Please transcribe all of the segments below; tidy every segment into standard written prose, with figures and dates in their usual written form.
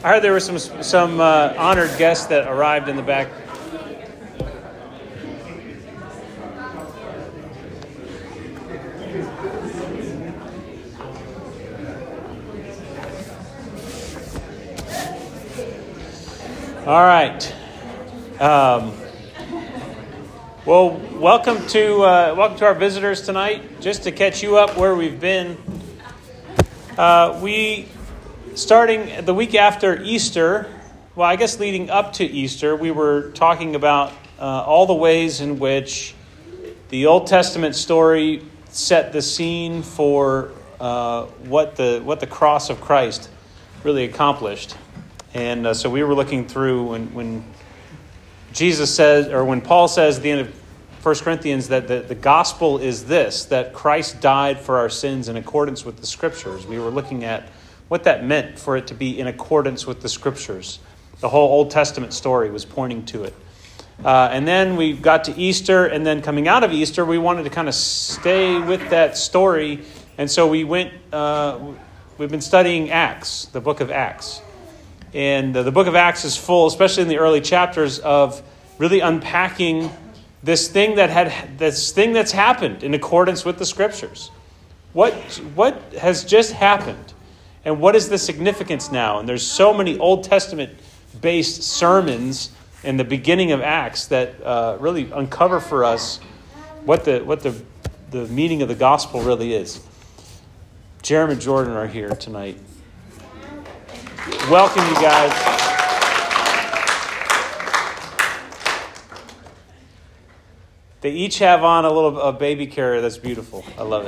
I heard there were some honored guests that arrived in the back. All right. Well, welcome to our visitors tonight. Just to catch you up where we've been, we starting the week after Easter. Well, I guess leading up to Easter, we were talking about all the ways in which the Old Testament story set the scene for what the cross of Christ really accomplished. And so we were looking through when Jesus says, or when Paul says at the end of 1 Corinthians that the gospel is this, that Christ died for our sins in accordance with the Scriptures. We were looking at what that meant for it to be in accordance with the Scriptures. The whole Old Testament story was pointing to it. And then we got to Easter, and then coming out of Easter, we wanted to kind of stay with that story. And so we've been studying Acts, the book of Acts. And the book of Acts is full, especially in the early chapters, of really unpacking this thing that's happened in accordance with the Scriptures. What has just happened, and what is the significance now? And there's so many Old Testament-based sermons in the beginning of Acts that really uncover for us what the meaning of the gospel really is. Jeremy and Jordan are here tonight. Welcome, you guys. They each have on a baby carrier that's beautiful. I love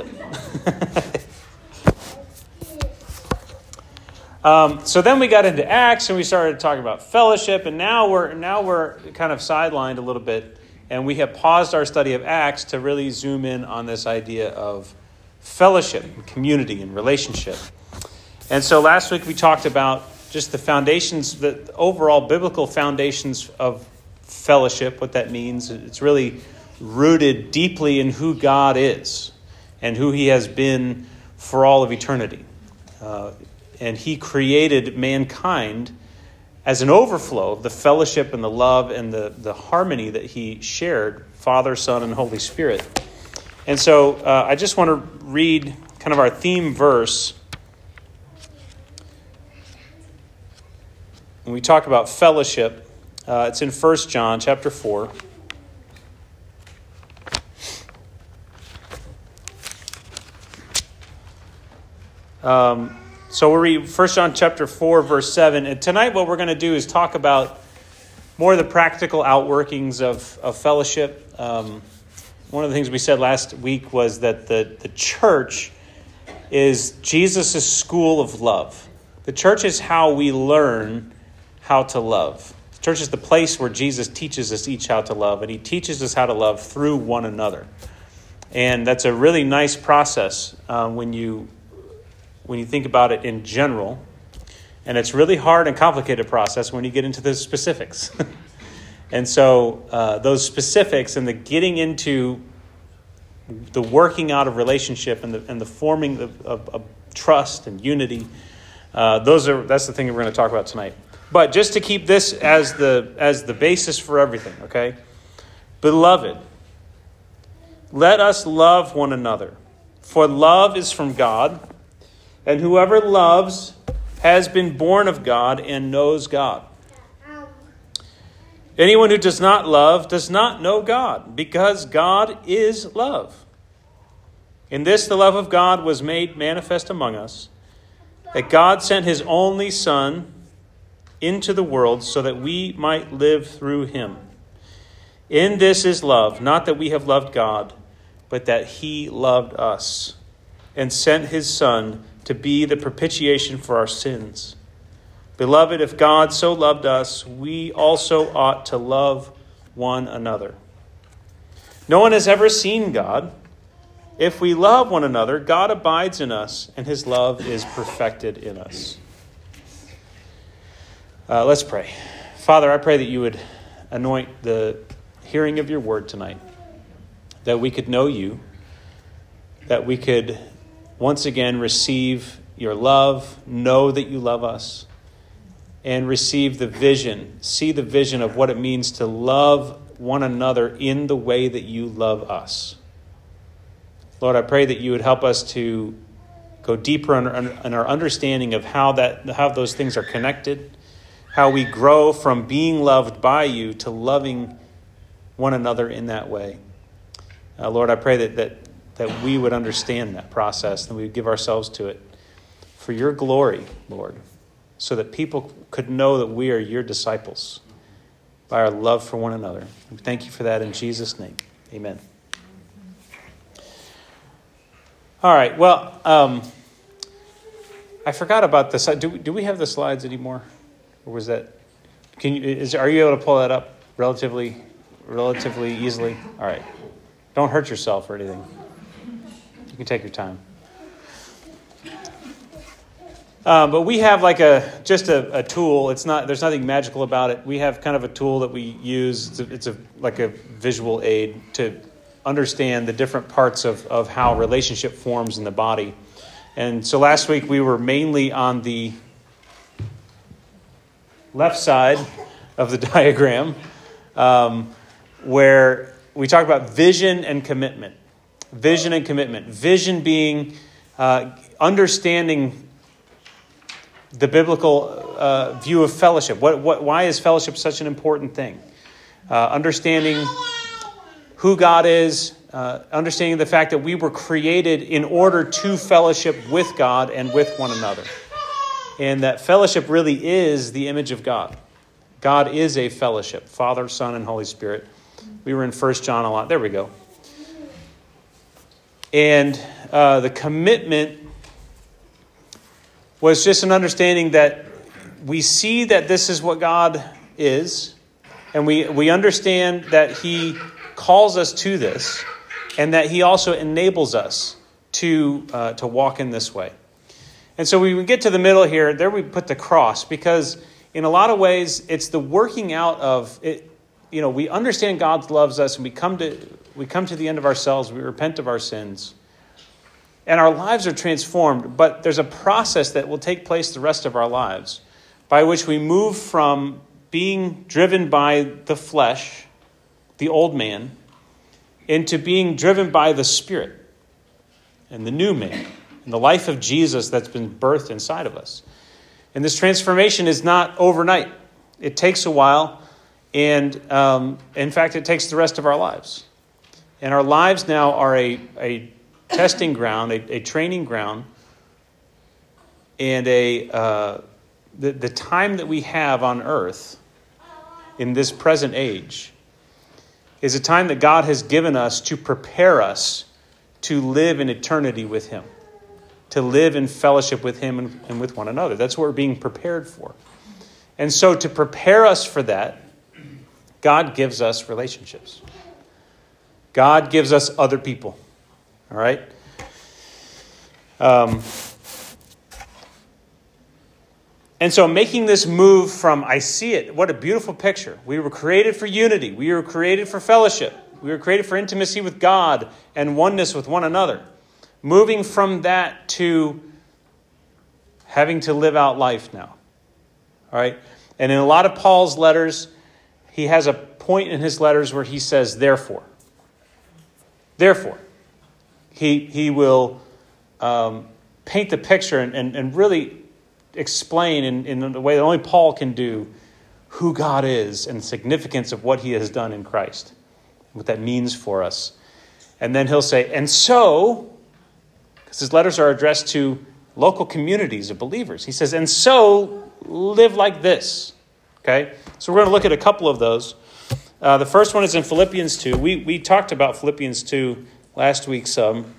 it. So then we got into Acts and we started talking about fellowship, and now we're kind of sidelined a little bit, and we have paused our study of Acts to really zoom in on this idea of fellowship, and community, and relationship. And so last week we talked about just the foundations, the overall biblical foundations of fellowship, what that means. It's really rooted deeply in who God is and who He has been for all of eternity. And He created mankind as an overflow of the fellowship and the love and the harmony that He shared, Father, Son, and Holy Spirit. And so I just want to read kind of our theme verse. When we talk about fellowship, it's in 1 John chapter 4. So we'll read 1 John chapter 4, verse 7. And tonight what we're going to do is talk about more of the practical outworkings of fellowship. One of the things we said last week was that the church is Jesus' school of love. The church is how we learn how to love. The church is the place where Jesus teaches us each how to love, and He teaches us how to love through one another. And that's a really nice process when you think about it in general. And it's really hard and complicated process when you get into the specifics. And so those specifics and the getting into the working out of relationship and the forming of trust and unity, that's the thing we're going to talk about tonight. But just to keep this as the basis for everything, okay? Beloved, let us love one another, for love is from God, and whoever loves has been born of God and knows God. Anyone who does not love does not know God, because God is love. In this the love of God was made manifest among us, that God sent His only Son into the world so that we might live through Him. In this is love, not that we have loved God, but that He loved us and sent His Son to be the propitiation for our sins. Beloved, if God so loved us, we also ought to love one another. No one has ever seen God. If we love one another, God abides in us, and His love is perfected in us. Let's pray. Father, I pray that You would anoint the hearing of Your word tonight, that we could know You, that we could once again receive Your love, know that You love us, and receive the vision, see the vision of what it means to love one another in the way that you love us. Lord, I pray that you would help us to go deeper in our understanding of how those things are connected, how we grow from being loved by you to loving one another in that way. Lord, I pray that we would understand that process and we would give ourselves to it for your glory, Lord, so that people could know that we are your disciples by our love for one another. We thank you for that in Jesus' name. Amen. All right, well, I forgot about this. Do we have the slides anymore? Or was that... Are you able to pull that up relatively easily? All right. Don't hurt yourself or anything. You can take your time. But we have like just a tool. There's nothing magical about it. We have kind of a tool that we use. It's like a visual aid to understand the different parts of how relationship forms in the body. And so last week we were mainly on the left side of the diagram, where we talked about vision and commitment. Vision and commitment. Vision being understanding the biblical view of fellowship. Why is fellowship such an important thing? Understanding who God is, understanding the fact that we were created in order to fellowship with God and with one another. And that fellowship really is the image of God. God is a fellowship, Father, Son, and Holy Spirit. We were in 1 John a lot. There we go. And the commitment was just an understanding that we see that this is what God is, and we understand that he calls us to this, and that he also enables us to walk in this way. And so we get to the middle here, there we put the cross, because in a lot of ways it's the working out of it. You know, we understand God loves us, and we come to the end of ourselves, we repent of our sins, and our lives are transformed. But there's a process that will take place the rest of our lives, by which we move from being driven by the flesh, the old man, into being driven by the Spirit and the new man, and the life of Jesus that's been birthed inside of us. And this transformation is not overnight. It takes a while, and in fact, it takes the rest of our lives. And our lives now are a testing ground, a training ground, and the time that we have on earth in this present age is a time that God has given us to prepare us to live in eternity with him, to live in fellowship with him and with one another. That's what we're being prepared for. And so to prepare us for that, God gives us relationships. God gives us other people. All right? And so making this move from, I see it, what a beautiful picture. We were created for unity. We were created for fellowship. We were created for intimacy with God and oneness with one another. Moving from that to having to live out life now. All right? And in a lot of Paul's letters, he has a point in his letters where he says, therefore. Therefore. He will paint the picture and really explain in the way that only Paul can do who God is and the significance of what he has done in Christ, what that means for us. And then he'll say, and so, because his letters are addressed to local communities of believers, he says, and so live like this. Okay? So we're going to look at a couple of those. The first one is in Philippians 2. We talked about Philippians 2 last week some.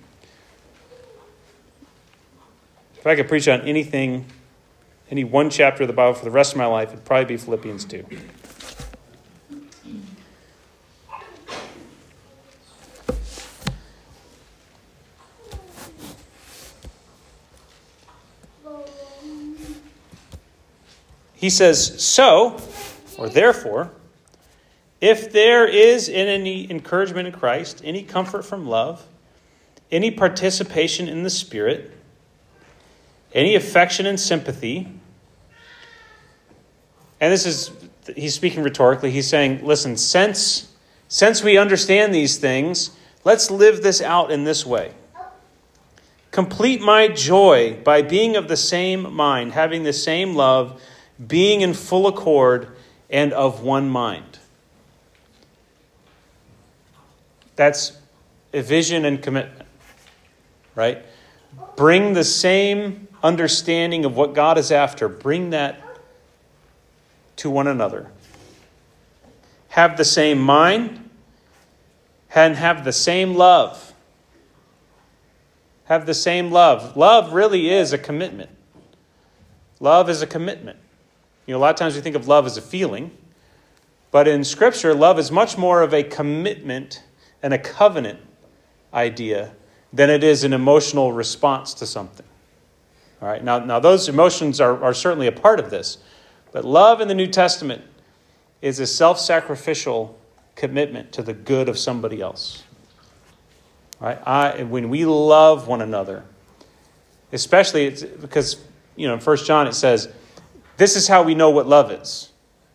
If I could preach on anything, any one chapter of the Bible for the rest of my life, it'd probably be Philippians 2. He says, so, or therefore, if there is in any encouragement in Christ, any comfort from love, any participation in the Spirit, any affection and sympathy, and he's speaking rhetorically. He's saying, listen, since we understand these things, let's live this out in this way. Complete my joy by being of the same mind, having the same love, being in full accord and of one mind. That's a vision and commitment, right? Bring the same understanding of what God is after. Bring that to one another. Have the same mind and have the same love. Have the same love. Love really is a commitment. Love is a commitment. A lot of times we think of love as a feeling, but in Scripture, love is much more of a commitment and a covenant idea than it is an emotional response to something. All right. Now those emotions are certainly a part of this, but love in the New Testament is a self-sacrificial commitment to the good of somebody else. Right? When we love one another, especially it's because, in 1 John it says, this is how we know what love is.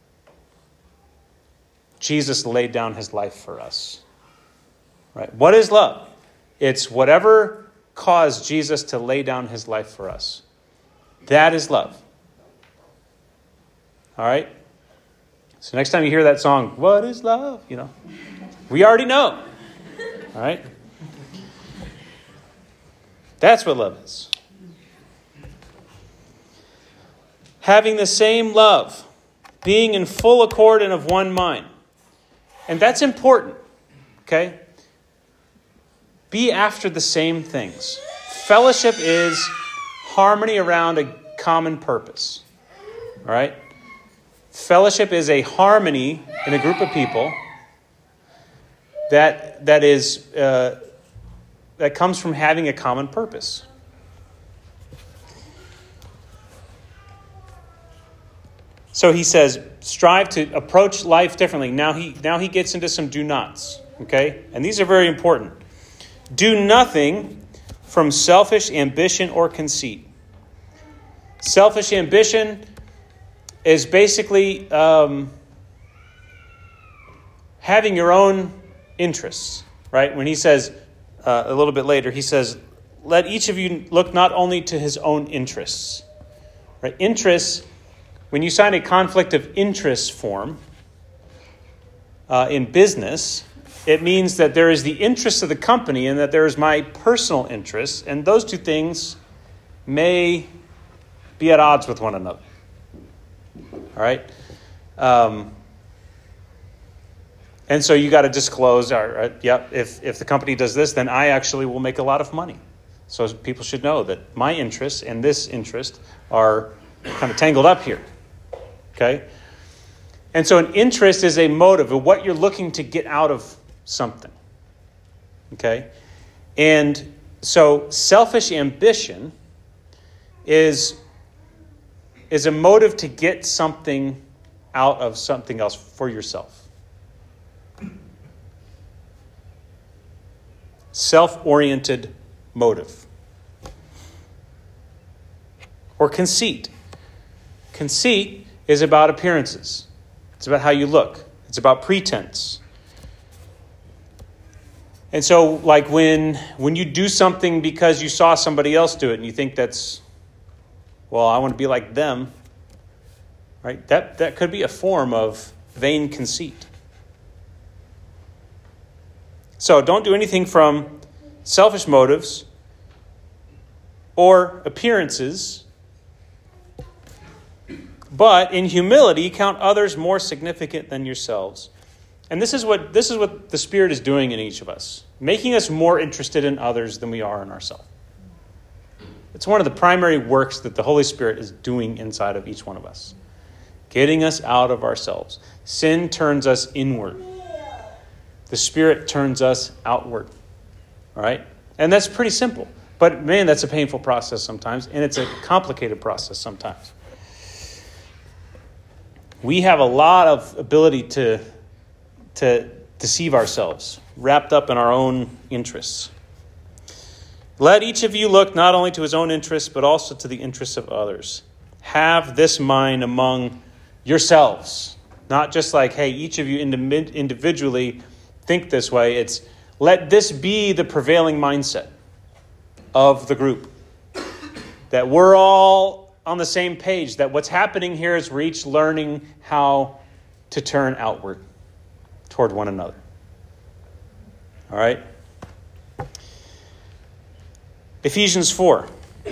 Jesus laid down his life for us. Right? What is love? It's whatever caused Jesus to lay down his life for us. That is love. All right? So next time you hear that song, what is love? We already know. All right? That's what love is. Having the same love, being in full accord and of one mind. And that's important, okay? Be after the same things. Fellowship is harmony around a common purpose, all right? Fellowship is a harmony in a group of people that comes from having a common purpose. So he says, strive to approach life differently. Now he gets into some do nots, okay? And these are very important. Do nothing from selfish ambition or conceit. Selfish ambition is basically having your own interests, right? When he says, a little bit later, he says, let each of you look not only to his own interests. Right? Interests, when you sign a conflict of interest form in business, it means that there is the interest of the company and that there is my personal interests, and those two things may be at odds with one another. All right? And so you got to disclose, if the company does this, then I actually will make a lot of money. So people should know that my interests and this interest are kind of tangled up here. Okay? And so an interest is a motive of what you're looking to get out of something. Okay? And so selfish ambition is a motive to get something out of something else for yourself. Self-oriented motive. Or conceit. Conceit is about appearances. It's about how you look. It's about pretense. And so, like when you do something because you saw somebody else do it and you think that's, well, I want to be like them, right? That could be a form of vain conceit. So don't do anything from selfish motives or appearances, but in humility count others more significant than yourselves. And this is what the Spirit is doing in each of us, making us more interested in others than we are in ourselves. It's one of the primary works that the Holy Spirit is doing inside of each one of us, getting us out of ourselves. Sin turns us inward. The Spirit turns us outward. All right? And that's pretty simple. But man, that's a painful process sometimes, and it's a complicated process sometimes. We have a lot of ability to deceive ourselves, wrapped up in our own interests. Let each of you look not only to his own interests, but also to the interests of others. Have this mind among yourselves. Not just like, hey, each of you individually think this way. It's let this be the prevailing mindset of the group. That we're all on the same page. That what's happening here is we're each learning how to turn outward toward one another. All right? Ephesians 4.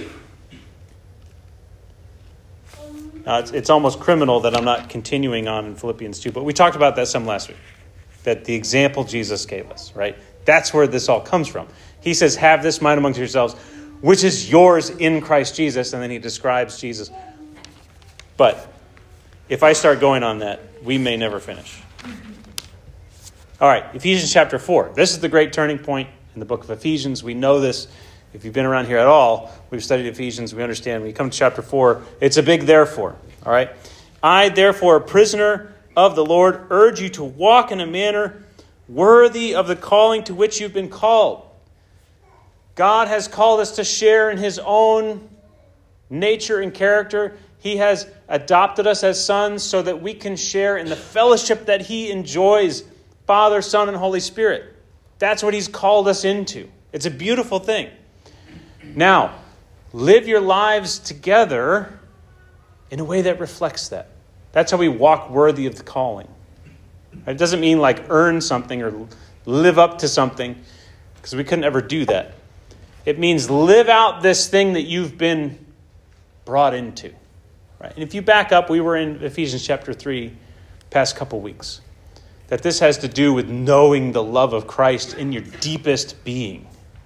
Now, it's almost criminal that I'm not continuing on in Philippians 2, but we talked about that some last week. That the example Jesus gave us, right? That's where this all comes from. He says, have this mind amongst yourselves, which is yours in Christ Jesus. And then he describes Jesus. But if I start going on that, we may never finish. All right, Ephesians chapter 4. This is the great turning point in the book of Ephesians. We know this. If you've been around here at all, we've studied Ephesians, we understand. When you come to chapter 4, it's a big therefore. All right? I, therefore, a prisoner of the Lord, urge you to walk in a manner worthy of the calling to which you've been called. God has called us to share in his own nature and character. He has adopted us as sons so that we can share in the fellowship that he enjoys, Father, Son, and Holy Spirit. That's what he's called us into. It's a beautiful thing. Now, live your lives together in a way that reflects that. That's how we walk worthy of the calling. It doesn't mean like earn something or live up to something, because we couldn't ever do that. It means live out this thing that you've been brought into. Right? And if you back up, we were in Ephesians chapter 3 past couple weeks. That this has to do with knowing the love of Christ in your deepest being.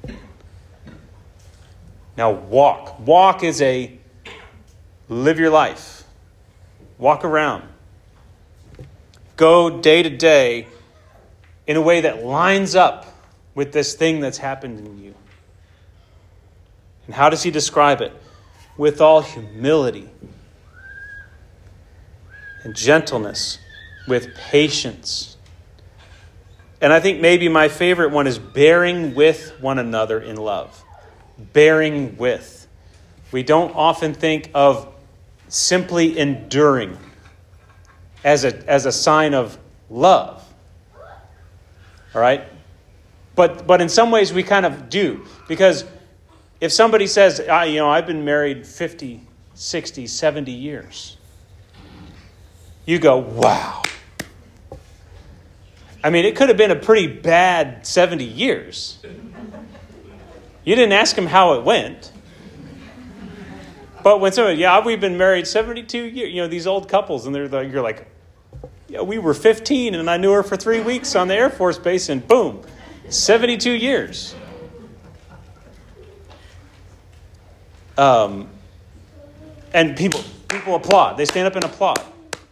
Now walk. Walk is a live your life. Walk around. Go day to day in a way that lines up with this thing that's happened in you. And how does he describe it? With all humility and gentleness, with patience. And I think maybe my favorite one is bearing with one another in love. Bearing with. We don't often think of simply enduring as a sign of love. All right? But in some ways we kind of do. Because if somebody says, I've been married 50, 60, 70 years. You go, wow. I mean, it could have been a pretty bad 70 years. You didn't ask him how it went. But when somebody, we've been married 72 years, these old couples, and you're like, we were 15 and I knew her for 3 weeks on the Air Force Base, and boom, 72 years. And people applaud. They stand up and applaud.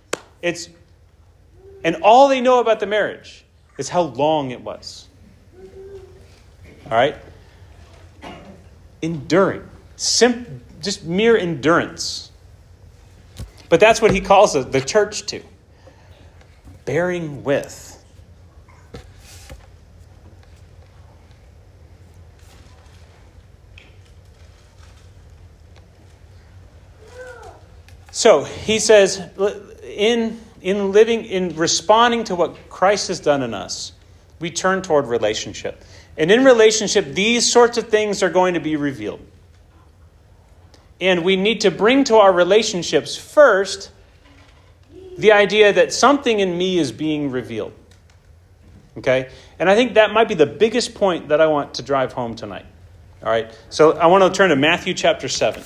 And all they know about the marriage is how long it was. All right? Enduring. Just mere endurance. But that's what he calls the church to. Bearing with. So he says, in responding to what Christ has done in us, we turn toward relationship. And in relationship, these sorts of things are going to be revealed. And we need to bring to our relationships first the idea that something in me is being revealed. Okay? And I think that might be the biggest point that I want to drive home tonight. All right? So I want to turn to Matthew chapter 7.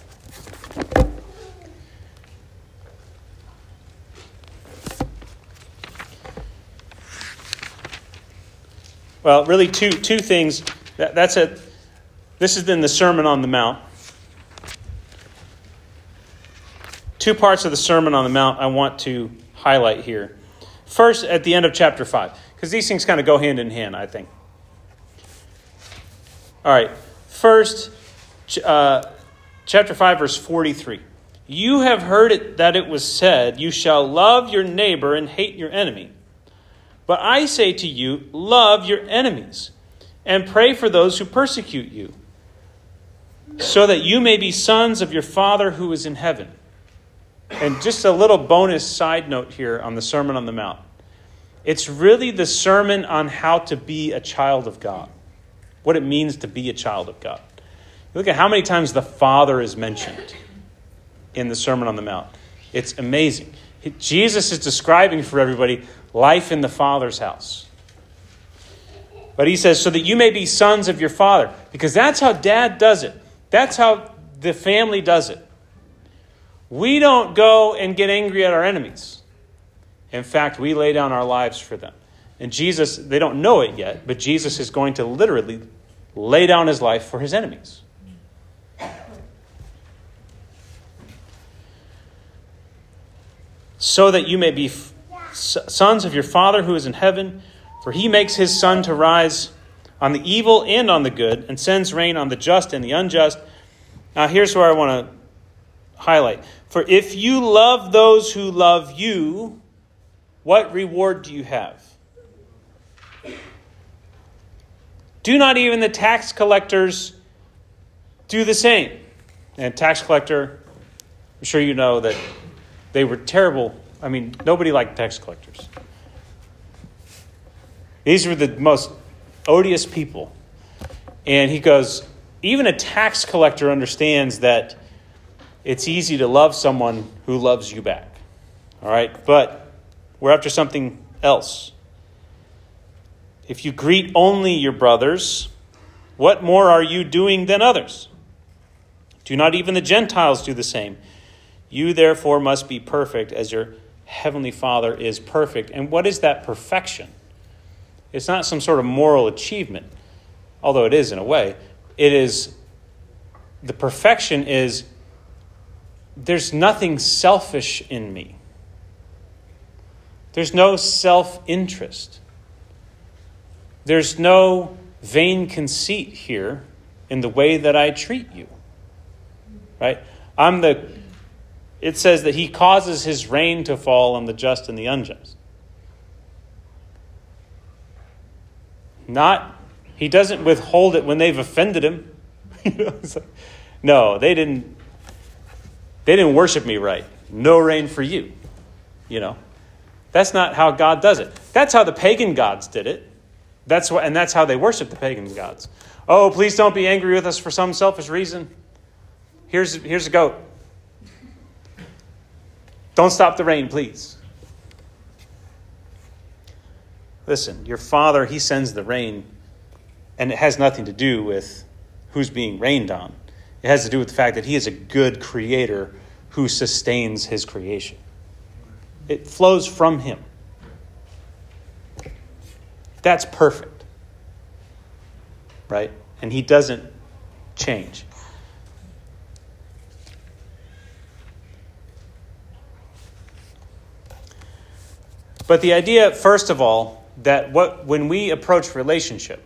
Well, really two things. That's it. This is in the Sermon on the Mount. Two parts of the Sermon on the Mount I want to highlight here. First, at the end of chapter 5, because these things kind of go hand in hand, I think. All right. First, chapter 5, verse 43. You have heard it that it was said, you shall love your neighbor and hate your enemy. But I say to you, love your enemies and pray for those who persecute you, so that you may be sons of your Father who is in heaven. And just a little bonus side note here on the Sermon on the Mount. It's really the sermon on how to be a child of God. What it means to be a child of God. Look at how many times the Father is mentioned in the Sermon on the Mount. It's amazing. Jesus is describing for everybody life in the Father's house. But he says, so that you may be sons of your Father. Because that's how Dad does it. That's how the family does it. We don't go and get angry at our enemies. In fact, we lay down our lives for them. And Jesus, they don't know it yet, but Jesus is going to literally lay down his life for his enemies. So that you may be sons of your Father who is in heaven, for he makes his sun to rise on the evil and on the good, and sends rain on the just and the unjust. Now here's where I want to highlight. For if you love those who love you, what reward do you have? Do not even the tax collectors do the same? And tax collector, I'm sure you know that they were terrible. I mean, nobody liked tax collectors. These were the most odious people. And he goes, even a tax collector understands that it's easy to love someone who loves you back. All right? But we're after something else. If you greet only your brothers, what more are you doing than others? Do not even the Gentiles do the same? You therefore must be perfect as your heavenly Father is perfect. And what is that perfection? It's not some sort of moral achievement, although it is in a way. It is, the perfection is, there's nothing selfish in me. There's no self-interest. There's no vain conceit here in the way that I treat you. Right? It says that he causes his rain to fall on the just and the unjust. He doesn't withhold it when they've offended him. No, they didn't worship me right. No rain for you. That's not how God does it. That's how the pagan gods did it. That's how they worship the pagan gods. Oh, please don't be angry with us for some selfish reason. Here's a goat. Don't stop the rain, please. Listen, your Father, he sends the rain, and it has nothing to do with who's being rained on. It has to do with the fact that he is a good creator who sustains his creation. It flows from him. That's perfect. Right? And he doesn't change. But the idea, first of all, that when we approach relationship,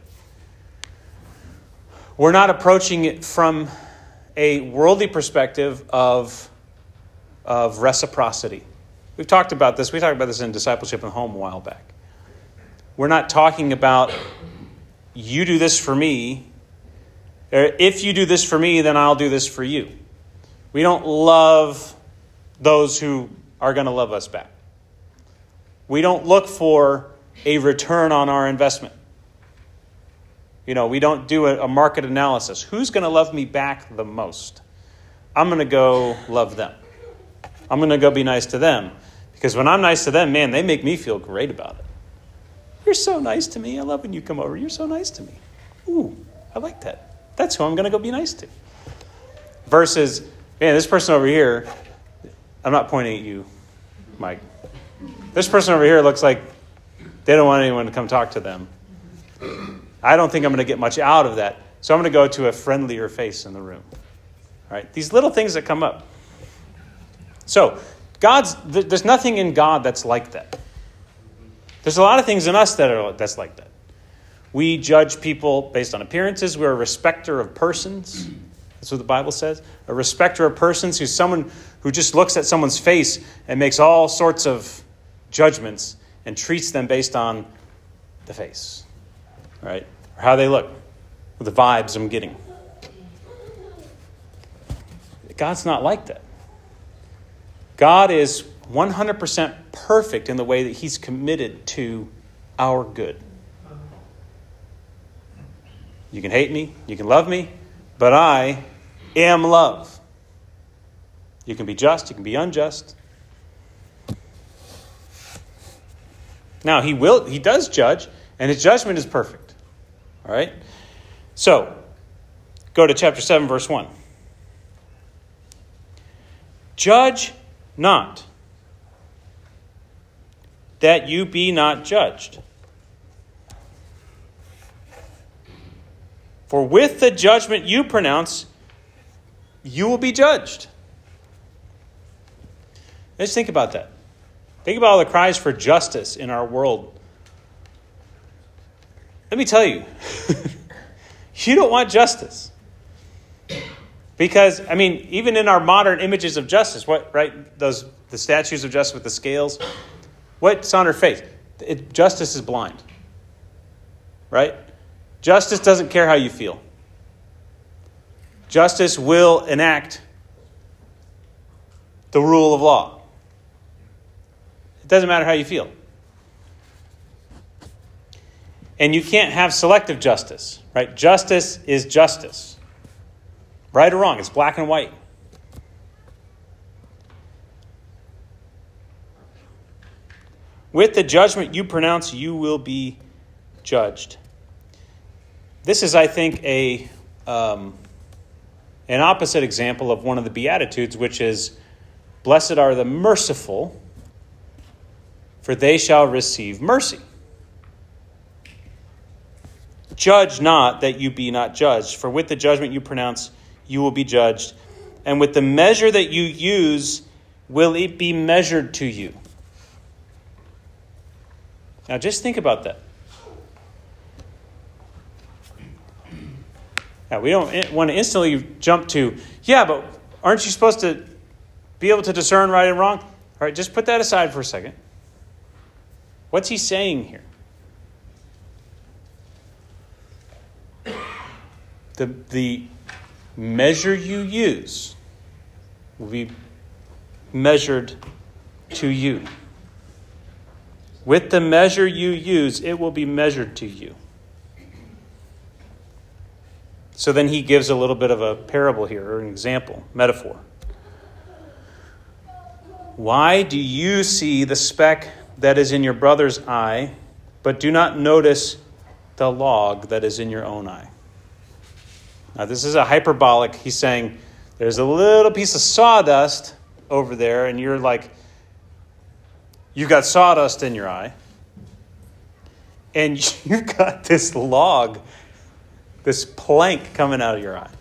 we're not approaching it from a worldly perspective of reciprocity. We've talked about this. We talked about this in Discipleship in the Home a while back. We're not talking about, you do this for me, or if you do this for me, then I'll do this for you. We don't love those who are going to love us back. We don't look for a return on our investment. We don't do a market analysis. Who's going to love me back the most? I'm going to go love them. I'm going to go be nice to them. Because when I'm nice to them, man, they make me feel great about it. You're so nice to me. I love when you come over. You're so nice to me. Ooh, I like that. That's who I'm going to go be nice to. Versus, man, this person over here, I'm not pointing at you, Mike. This person over here looks like they don't want anyone to come talk to them. I don't think I'm going to get much out of that. So I'm going to go to a friendlier face in the room. All right? These little things that come up. So there's nothing in God that's like that. There's a lot of things in us that's like that. We judge people based on appearances. We're a respecter of persons. That's what the Bible says. A respecter of persons, who's someone who just looks at someone's face and makes all sorts of judgments and treats them based on the face, right? Or how they look, or the vibes I'm getting. God's not like that. God is 100% perfect in the way that he's committed to our good. You can hate me, you can love me, but I am love. You can be just, you can be unjust. Now, he does judge, and his judgment is perfect. All right? So, go to chapter 7, verse 1. Judge not, that you be not judged. For with the judgment you pronounce, you will be judged. Let's think about that. Think about all the cries for justice in our world. Let me tell you, you don't want justice. Because, even in our modern images of justice, the statues of justice with the scales, what's on her face? Justice is blind. Right? Justice doesn't care how you feel. Justice will enact the rule of law. It doesn't matter how you feel. And you can't have selective justice, right? Justice is justice. Right or wrong, it's black and white. With the judgment you pronounce, you will be judged. This is, I think, an opposite example of one of the Beatitudes, which is, blessed are the merciful, for they shall receive mercy. Judge not, that you be not judged, for with the judgment you pronounce, you will be judged, and with the measure that you use, will it be measured to you. Now just think about that. Now, we don't want to instantly jump to, but aren't you supposed to be able to discern right and wrong? All right, just put that aside for a second. What's he saying here? The measure you use will be measured to you. With the measure you use, it will be measured to you. So then he gives a little bit of a parable here, or an example, metaphor. Why do you see the speck that is in your brother's eye, but do not notice the log that is in your own eye? Now, this is a hyperbolic. He's saying there's a little piece of sawdust over there, and you're like, you've got sawdust in your eye, and you've got this log, this plank coming out of your eye.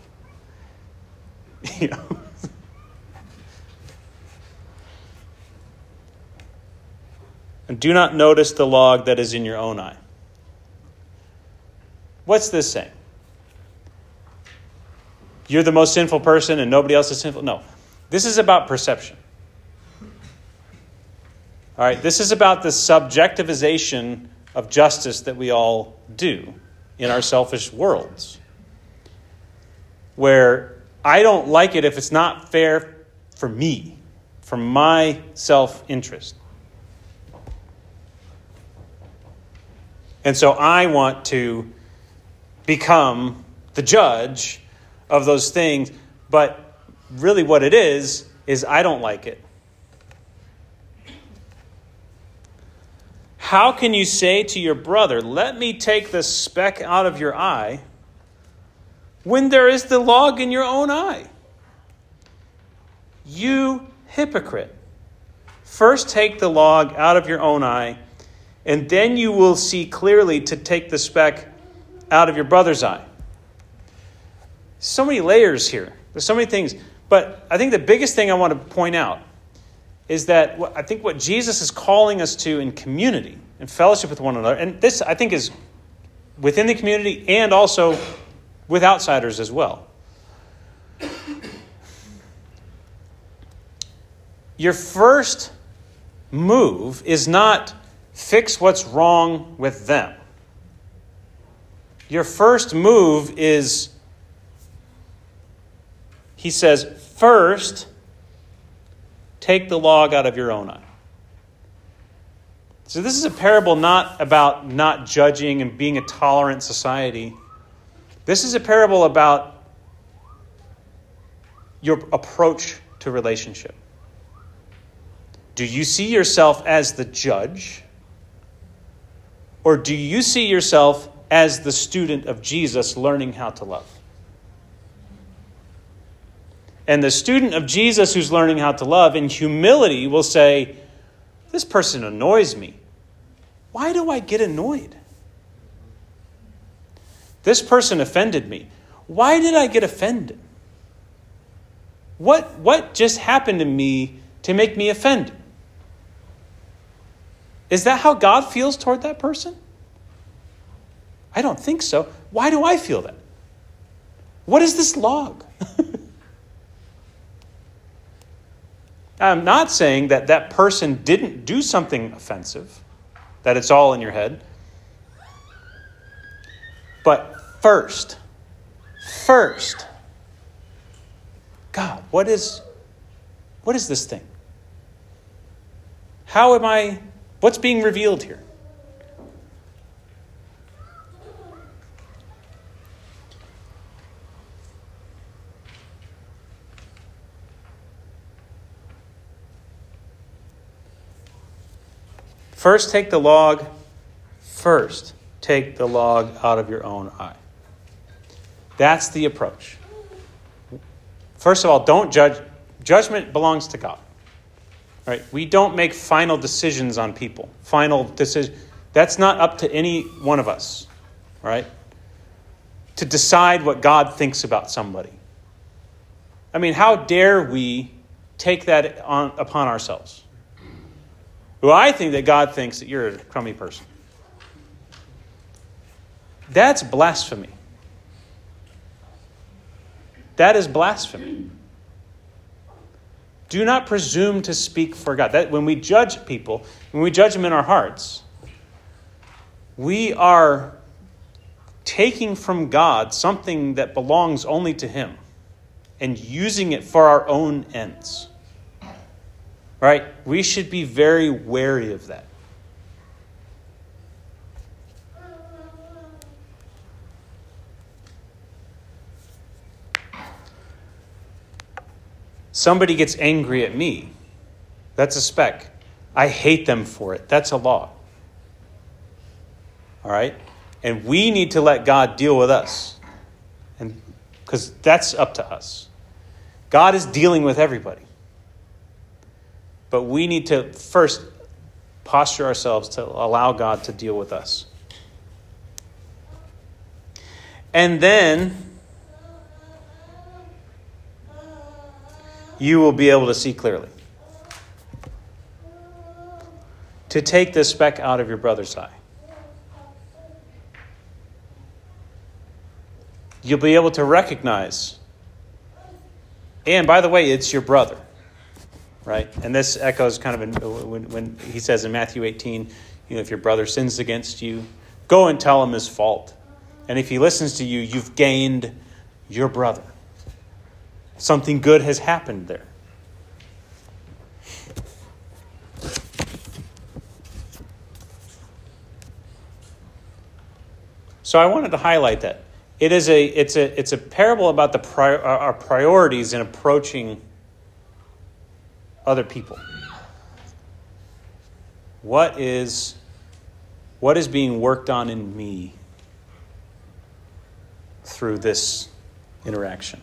And do not notice the log that is in your own eye. What's this saying? You're the most sinful person and nobody else is sinful? No. This is about perception. All right, this is about the subjectivization of justice that we all do in our selfish worlds, where I don't like it if it's not fair for me, for my self-interest. And so I want to become the judge of those things, but really what it is I don't like it. How can you say to your brother, let me take the speck out of your eye, when there is the log in your own eye? You hypocrite. First take the log out of your own eye, and then you will see clearly to take the speck out of your brother's eye. So many layers here. There's so many things. But I think the biggest thing I want to point out is that I think what Jesus is calling us to in community and fellowship with one another, and this I think is within the community and also with outsiders as well. Your first move is not fix what's wrong with them. Your first move is, he says, first, take the log out of your own eye. So this is a parable not about not judging and being a tolerant society. This is a parable about your approach to relationship. Do you see yourself as the judge? Or do you see yourself as the student of Jesus learning how to love? And the student of Jesus who's learning how to love in humility will say, this person annoys me. Why do I get annoyed? This person offended me. Why did I get offended? What just happened to me to make me offended? Is that how God feels toward that person? I don't think so. Why do I feel that? What is this log? I'm not saying that that person didn't do something offensive, that it's all in your head. But first, God, what is this thing? What's being revealed here? First, take the log out of your own eye. That's the approach. First of all, don't judge. Judgment belongs to God. Right? We don't make final decisions on people. Final decision. That's not up to any one of us. Right? To decide what God thinks about somebody. I mean, how dare we take that upon ourselves? Well, I think that God thinks that you're a crummy person. That's blasphemy. That is blasphemy. Do not presume to speak for God. That when we judge people, when we judge them in our hearts, we are taking from God something that belongs only to Him and using it for our own ends. Right? We should be very wary of that. Somebody gets angry at me. That's a speck. I hate them for it. That's a law. All right? And we need to let God deal with us. And because that's up to us. God is dealing with everybody. But we need to first posture ourselves to allow God to deal with us. And then you will be able to see clearly. To take the speck out of your brother's eye. You'll be able to recognize. And by the way, it's your brother. Right? And this echoes kind of when he says in Matthew 18, if your brother sins against you, go and tell him his fault. And if he listens to you, you've gained your brother. Something good has happened there. So I wanted to highlight that. It's a parable about our priorities in approaching other people. What is being worked on in me through this interaction?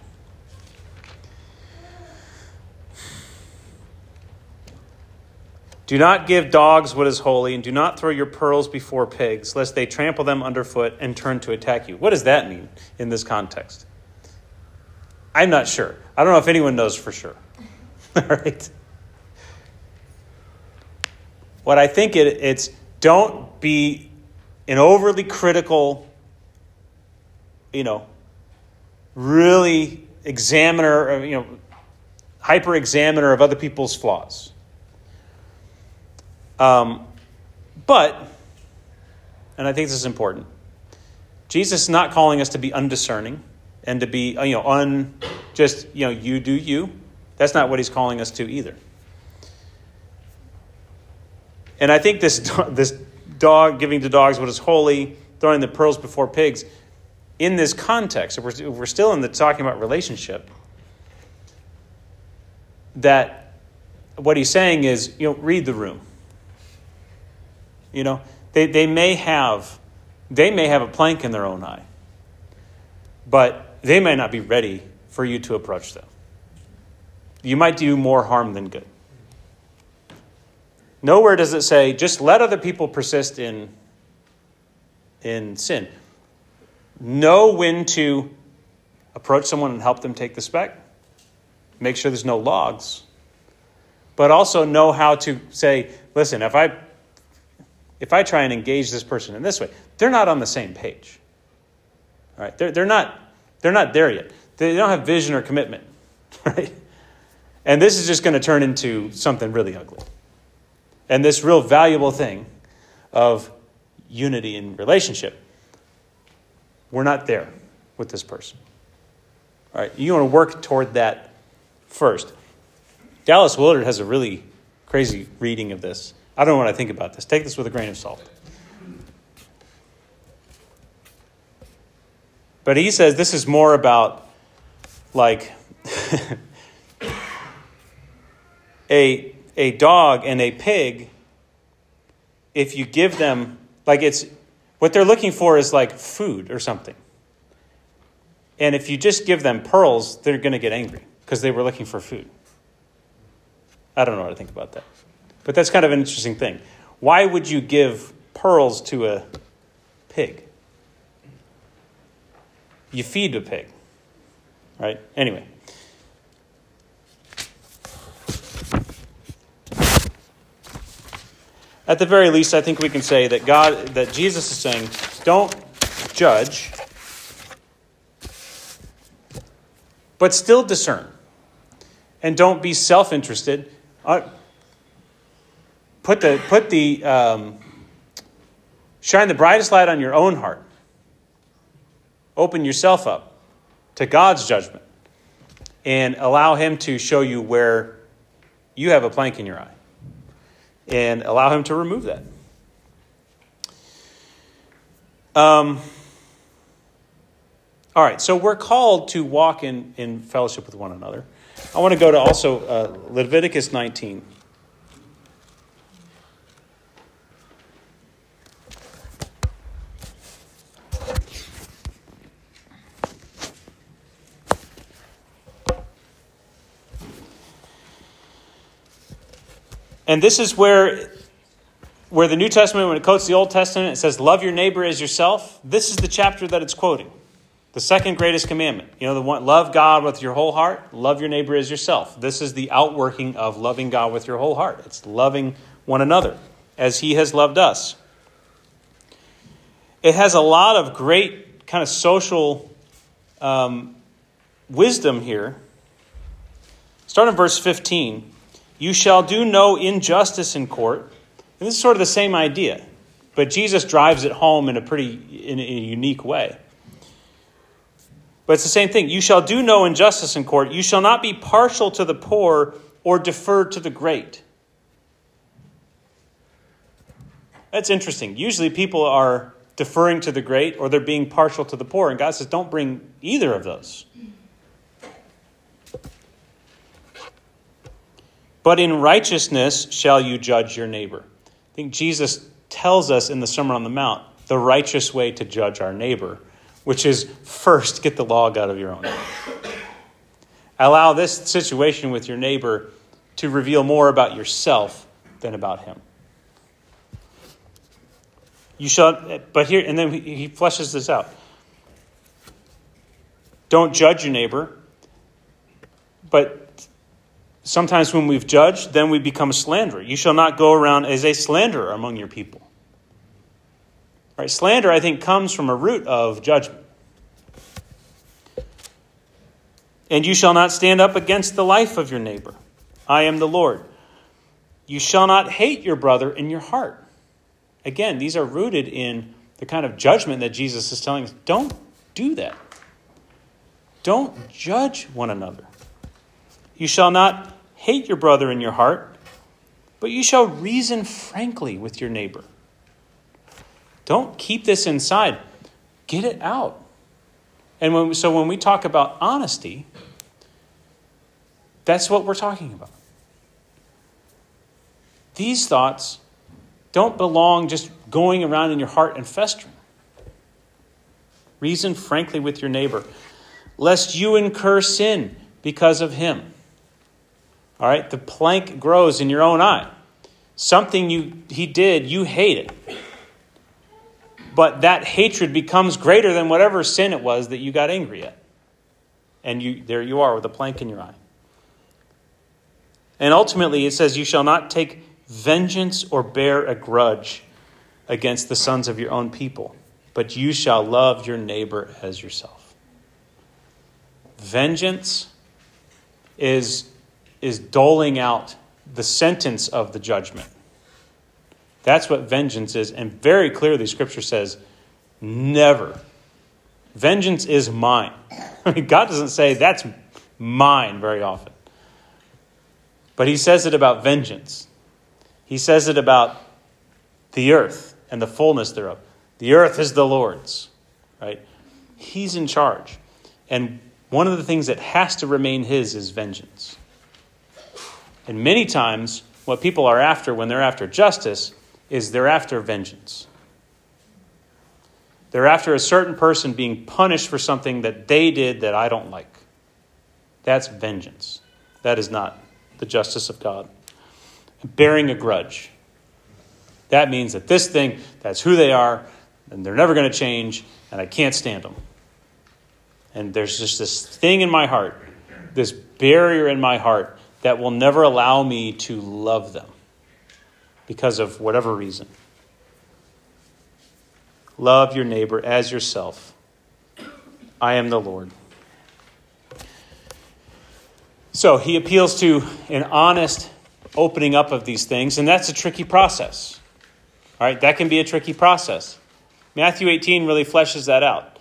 Do not give dogs what is holy, and do not throw your pearls before pigs, lest they trample them underfoot and turn to attack you. What does that mean in this context? I'm not sure. I don't know if anyone knows for sure. All right. What I think it's don't be an overly critical, really examiner, hyper examiner of other people's flaws. But, and I think this is important, Jesus is not calling us to be undiscerning and to be, you do you. That's not what he's calling us to either. And I think this dog giving to dogs what is holy, throwing the pearls before pigs, in this context, if we're still talking about relationship, that what he's saying is, read the room. They may have a plank in their own eye, but they may not be ready for you to approach them. You might do more harm than good. Nowhere does it say, just let other people persist in sin. Know when to approach someone and help them take the speck. Make sure there's no logs. But also know how to say, listen, if I try and engage this person in this way, they're not on the same page. All right? They're not there yet. They don't have vision or commitment. Right? And this is just going to turn into something really ugly. And this real valuable thing of unity in relationship, we're not there with this person. All right, you want to work toward that first. Dallas Willard has a really crazy reading of this. I don't know what I think about this. Take this with a grain of salt. But he says this is more about like a dog and a pig. If you give them, like, it's what they're looking for is like food or something. And if you just give them pearls, they're going to get angry because they were looking for food. I don't know what to think about that. But that's kind of an interesting thing. Why would you give pearls to a pig? You feed a pig, right? Anyway. At the very least, I think we can say that Jesus is saying, don't judge, but still discern. And don't be self-interested. Shine the brightest light on your own heart. Open yourself up to God's judgment and allow him to show you where you have a plank in your eye and allow him to remove that. All right, so we're called to walk in fellowship with one another. I want to go to also Leviticus 19. And this is where the New Testament, when it quotes the Old Testament, it says, love your neighbor as yourself. This is the chapter that it's quoting. The second greatest commandment. The one, love God with your whole heart, love your neighbor as yourself. This is the outworking of loving God with your whole heart. It's loving one another as he has loved us. It has a lot of great kind of social wisdom here. Start in verse 15. You shall do no injustice in court. And this is sort of the same idea, but Jesus drives it home in a unique way. But it's the same thing. You shall do no injustice in court. You shall not be partial to the poor or defer to the great. That's interesting. Usually people are deferring to the great or they're being partial to the poor. And God says, don't bring either of those. But in righteousness shall you judge your neighbor. I think Jesus tells us in the Sermon on the Mount the righteous way to judge our neighbor, which is first get the log out of your own eye. Allow this situation with your neighbor to reveal more about yourself than about him. You shall, but here, and then he fleshes this out. Don't judge your neighbor, but sometimes when we've judged, then we become a slanderer. You shall not go around as a slanderer among your people. Right? Slander, I think, comes from a root of judgment. And you shall not stand up against the life of your neighbor. I am the Lord. You shall not hate your brother in your heart. Again, these are rooted in the kind of judgment that Jesus is telling us. Don't do that. Don't judge one another. You shall not hate your brother in your heart. but you shall reason frankly with your neighbor. Don't keep this inside. Get it out. And when we talk about honesty, that's what we're talking about. These thoughts don't belong just going around in your heart and festering. Reason frankly with your neighbor, lest you incur sin because of him. All right, the plank grows in your own eye. Something he did, you hate it. But that hatred becomes greater than whatever sin it was that you got angry at. And there you are with a plank in your eye. And ultimately it says, you shall not take vengeance or bear a grudge against the sons of your own people, but you shall love your neighbor as yourself. Vengeance is doling out the sentence of the judgment. That's what vengeance is. And very clearly Scripture says, never. Vengeance is mine. I mean, God doesn't say that's mine very often. But he says it about vengeance. He says it about the earth and the fullness thereof. The earth is the Lord's, right? He's in charge. And one of the things that has to remain his is vengeance. And many times, what people are after when they're after justice is they're after vengeance. They're after a certain person being punished for something that they did that I don't like. That's vengeance. That is not the justice of God. Bearing a grudge. That means that this thing, that's who they are, and they're never going to change, and I can't stand them. And there's just this thing in my heart, this barrier in my heart that will never allow me to love them because of whatever reason. Love your neighbor as yourself. I am the Lord. So he appeals to an honest opening up of these things, and that's a tricky process. All right, that can be a tricky process. Matthew 18 really fleshes that out.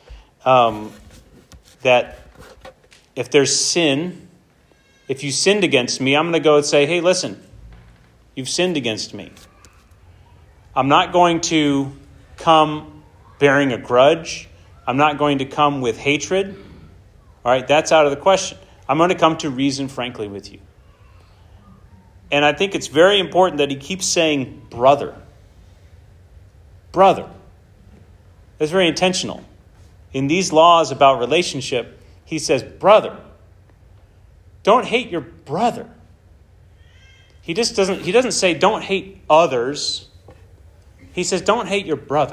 That if there's sin, if you sinned against me, I'm going to go and say, hey, listen, you've sinned against me. I'm not going to come bearing a grudge. I'm not going to come with hatred. All right, that's out of the question. I'm going to come to reason frankly with you. And I think it's very important that he keeps saying brother. Brother. That's very intentional. In these laws about relationship, he says brother. Don't hate your brother. He doesn't say don't hate others. He says don't hate your brother.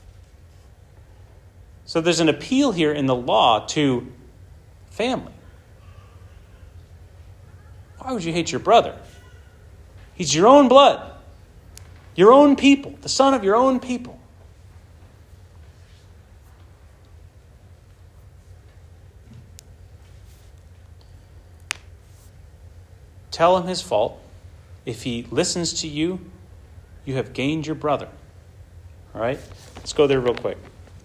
So there's an appeal here in the law to family. Why would you hate your brother? He's your own blood. Your own people. The son of your own people. Tell him his fault. If he listens to you, you have gained your brother. All right? Let's go there real quick.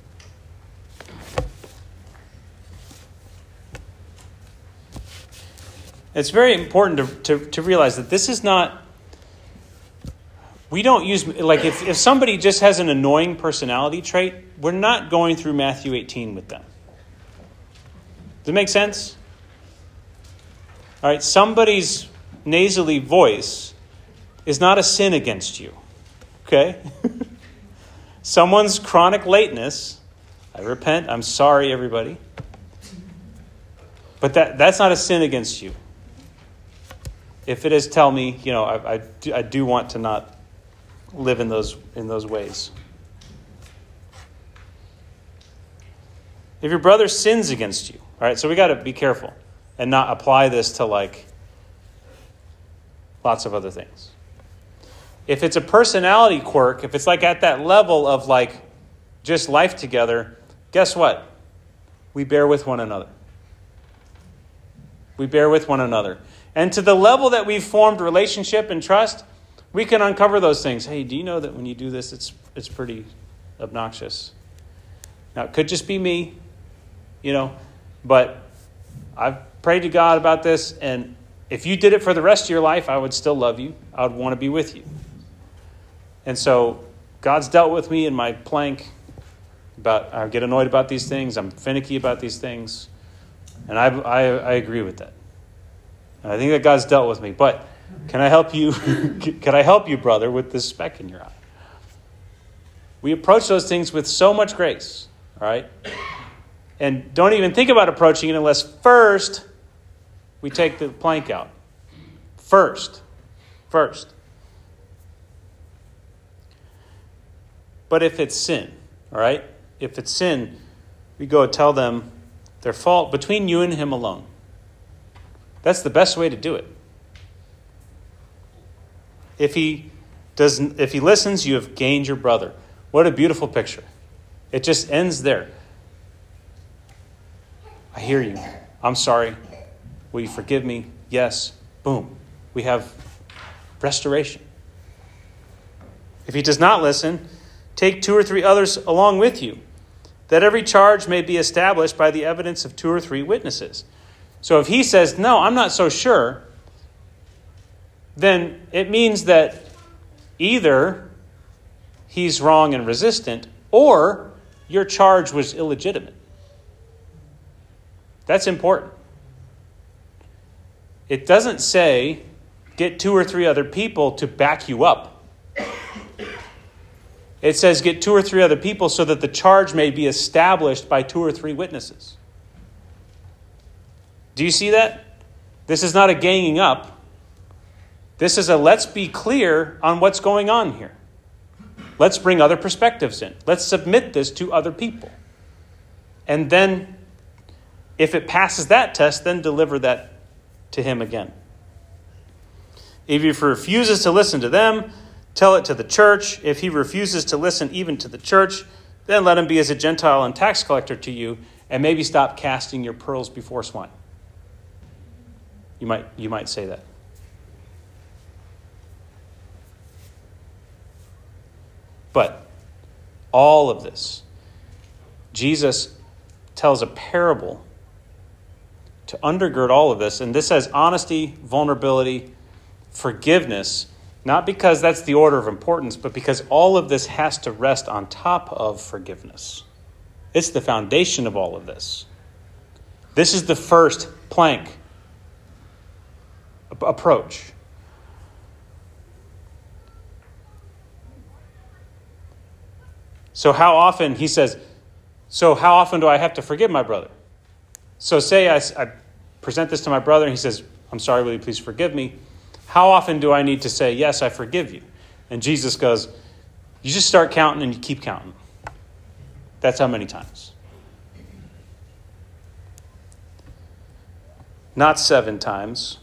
It's very important to realize that this is not, we don't use, like if somebody just has an annoying personality trait, we're not going through Matthew 18 with them. Does it make sense? All right, somebody's nasally voice is not a sin against you. Okay? Someone's chronic lateness, I repent, I'm sorry everybody. But that's not a sin against you. If it is, tell me, I do want to not live in those ways. If your brother sins against you, all right, so we got to be careful and not apply this to like lots of other things. If it's a personality quirk, if it's like at that level of like just life together, guess what? We bear with one another. We bear with one another. And to the level that we've formed relationship and trust, we can uncover those things. Hey, do you know that when you do this, it's pretty obnoxious? Now, it could just be me, but I've prayed to God about this, and if you did it for the rest of your life, I would still love you. I would want to be with you. And so God's dealt with me in my plank about I get annoyed about these things. I'm finicky about these things. And I agree with that. And I think that God's dealt with me. But can I help you? Can I help you, brother, with this speck in your eye? We approach those things with so much grace, all right? And don't even think about approaching it unless first we take the plank out. First. But if it's sin, all right? If it's sin, we go tell them their fault between you and him alone. That's the best way to do it. If he listens, you have gained your brother. What a beautiful picture. It just ends there. I hear you. I'm sorry. Will you forgive me? Yes. Boom. We have restoration. If he does not listen, take 2 or 3 others along with you, that every charge may be established by the evidence of 2 or 3 witnesses. So if he says, no, I'm not so sure, then it means that either he's wrong and resistant, or your charge was illegitimate. That's important. It doesn't say get 2 or 3 other people to back you up. It says get 2 or 3 other people so that the charge may be established by 2 or 3 witnesses. Do you see that? This is not a ganging up. This is a let's be clear on what's going on here. Let's bring other perspectives in. Let's submit this to other people. And then, if it passes that test, then deliver that to him again. If he refuses to listen to them, tell it to the church. If he refuses to listen even to the church, then let him be as a Gentile and tax collector to you, and maybe stop casting your pearls before swine. You might say that. But all of this, Jesus tells a parable to undergird all of this. And this has honesty, vulnerability, forgiveness, not because that's the order of importance, but because all of this has to rest on top of forgiveness. It's the foundation of all of this. This is the first plank approach. So how often, he says, so how often do I have to forgive my brother? So say I present this to my brother and he says, I'm sorry, will you please forgive me? How often do I need to say, yes, I forgive you? And Jesus goes, you just start counting and you keep counting. That's how many times. Not 7 times.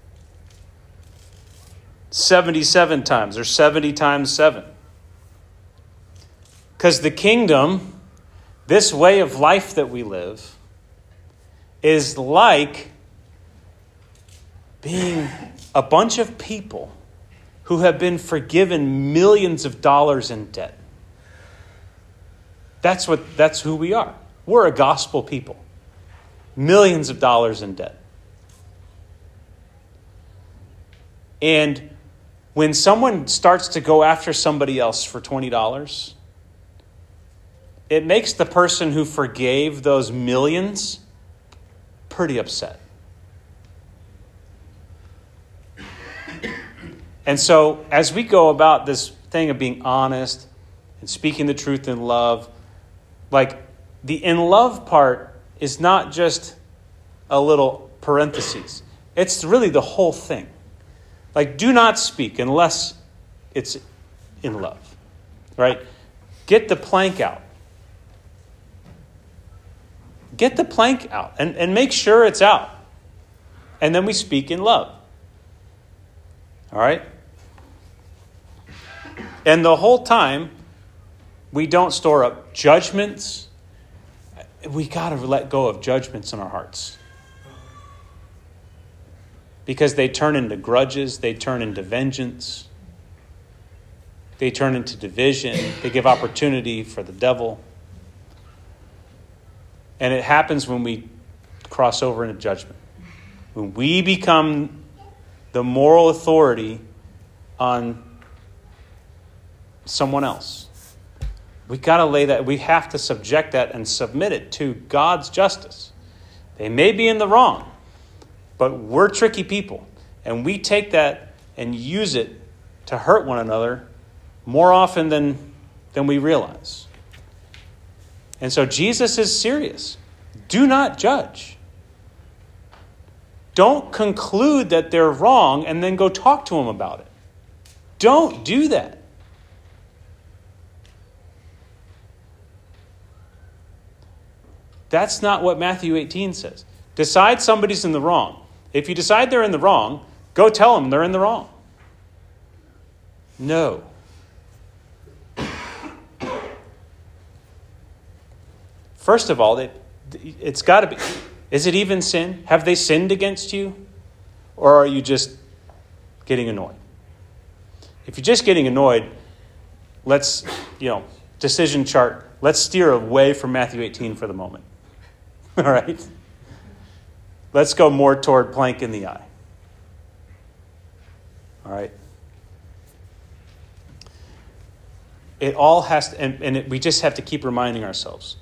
77 times, or 70 times 7. Because the kingdom, this way of life that we live, is like being a bunch of people who have been forgiven millions of dollars in debt. That's who we are. We're a gospel people. Millions of dollars in debt. And when someone starts to go after somebody else for $20, it makes the person who forgave those millions pretty upset. And so as we go about this thing of being honest and speaking the truth in love, like the in love part is not just a little parentheses. It's really the whole thing. Like, do not speak unless it's in love, right? Get the plank out. Get the plank out and make sure it's out. And then we speak in love. All right? And the whole time, we don't store up judgments. We got to let go of judgments in our hearts. Because they turn into grudges. They turn into vengeance. They turn into division. They give opportunity for the devil. And it happens when we cross over into judgment. When we become the moral authority on someone else. We got to lay that. We have to subject that and submit it to God's justice. They may be in the wrong, but we're tricky people, and we take that and use it to hurt one another more often than we realize. And so Jesus is serious. Do not judge. Don't conclude that they're wrong and then go talk to them about it. Don't do that. That's not what Matthew 18 says. Decide somebody's in the wrong. If you decide they're in the wrong, go tell them they're in the wrong. No. First of all, it's got to be, is it even sin? Have they sinned against you? Or are you just getting annoyed? If you're just getting annoyed, let's, decision chart, let's steer away from Matthew 18 for the moment. All right? Let's go more toward plank in the eye. All right? It all has to, we just have to keep reminding ourselves.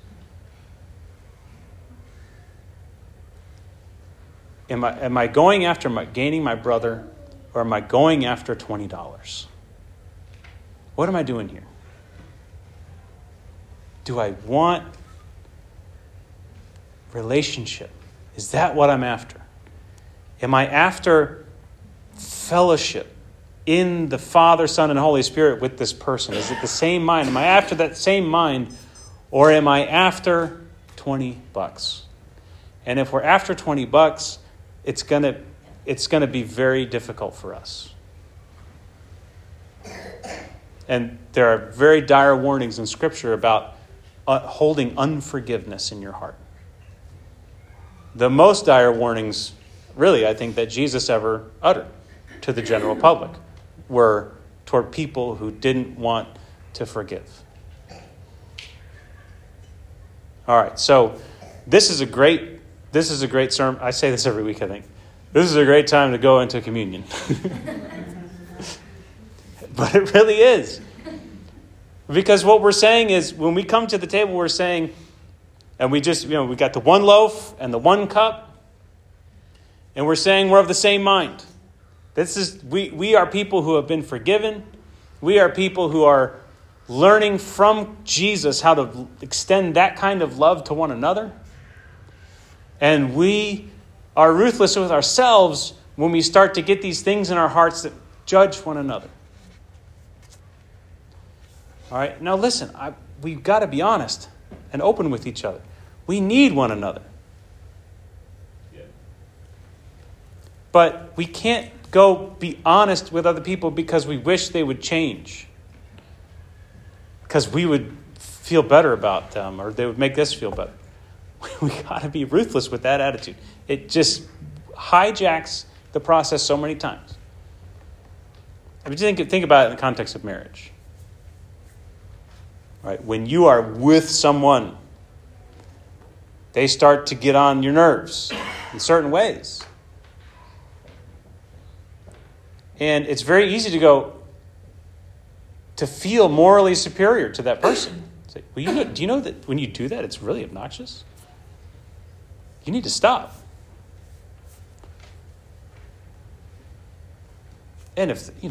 Am I going after gaining my brother, or am I going after $20? What am I doing here? Do I want relationship? Is that what I'm after? Am I after fellowship in the Father, Son, and Holy Spirit with this person? Is it the same mind? Am I after that same mind, or am I after $20? And if we're after $20, it's gonna be very difficult for us. And there are very dire warnings in Scripture about holding unforgiveness in your heart. The most dire warnings, really, I think, that Jesus ever uttered to the general public were toward people who didn't want to forgive. All right, so this is a great sermon. I say this every week, I think. This is a great time to go into communion. But it really is. Because what we're saying is, when we come to the table, we're saying, and we just, we got the one loaf and the one cup, and we're saying we're of the same mind. We are people who have been forgiven. We are people who are learning from Jesus how to extend that kind of love to one another. And we are ruthless with ourselves when we start to get these things in our hearts that judge one another. All right, now listen, we've got to be honest and open with each other. We need one another. Yeah. But we can't go be honest with other people because we wish they would change. Because we would feel better about them, or they would make us feel better. We got to be ruthless with that attitude. It just hijacks the process so many times. I mean, think about it in the context of marriage. Right? When you are with someone, they start to get on your nerves in certain ways. And it's very easy to feel morally superior to that person. Say, well, do you know that when you do that, it's really obnoxious? You need to stop. And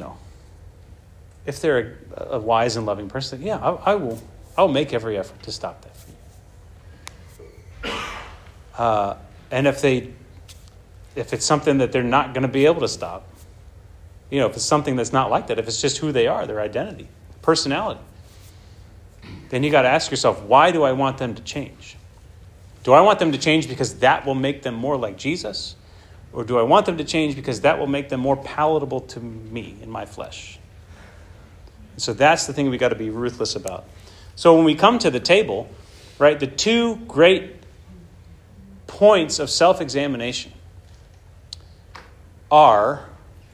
if they're a wise and loving person, yeah, I will make every effort to stop that for you. And if it's something that they're not going to be able to stop, if it's something that's not like that, if it's just who they are, their identity, personality, then you got to ask yourself, why do I want them to change? Do I want them to change because that will make them more like Jesus? Or do I want them to change because that will make them more palatable to me in my flesh? So that's the thing we got to be ruthless about. So when we come to the table, right, the two great points of self-examination are,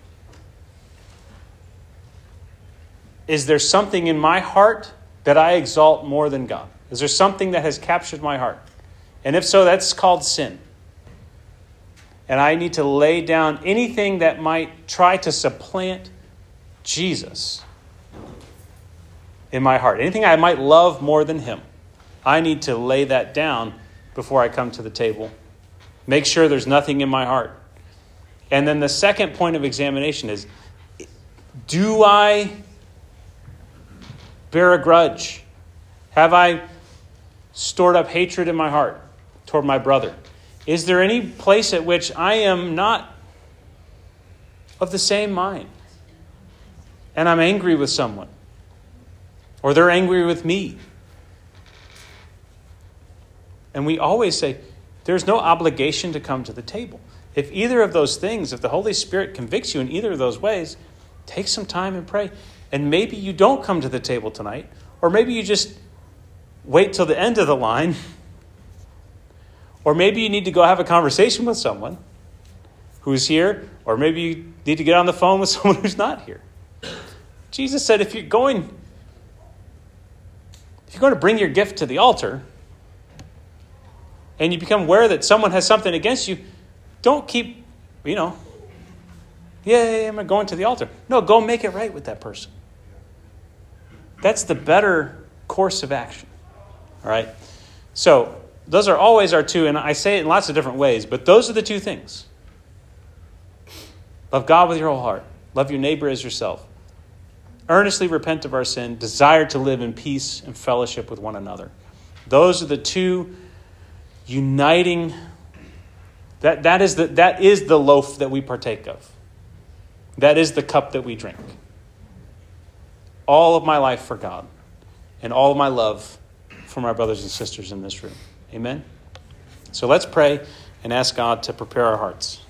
is there something in my heart that I exalt more than God? Is there something that has captured my heart? And if so, that's called sin. And I need to lay down anything that might try to supplant Jesus in my heart. Anything I might love more than him. I need to lay that down before I come to the table. Make sure there's nothing in my heart. And then the second point of examination is, do I bear a grudge? Have I stored up hatred in my heart toward my brother? Is there any place at which I am not of the same mind and I'm angry with someone, or they're angry with me? And we always say, there's no obligation to come to the table. If either of those things, if the Holy Spirit convicts you in either of those ways, take some time and pray. And maybe you don't come to the table tonight, or maybe you just wait till the end of the line, or maybe you need to go have a conversation with someone who's here, or maybe you need to get on the phone with someone who's not here. Jesus said, if you're going to bring your gift to the altar, and you become aware that someone has something against you, don't keep, I'm going to the altar. No, go make it right with that person. That's the better course of action. All right? So, those are always our two, and I say it in lots of different ways, but those are the two things. Love God with your whole heart. Love your neighbor as yourself. Earnestly repent of our sin. Desire to live in peace and fellowship with one another. Those are the two uniting. That is the loaf that we partake of. That is the cup that we drink. All of my life for God, and all of my love for my brothers and sisters in this room. Amen? So let's pray and ask God to prepare our hearts.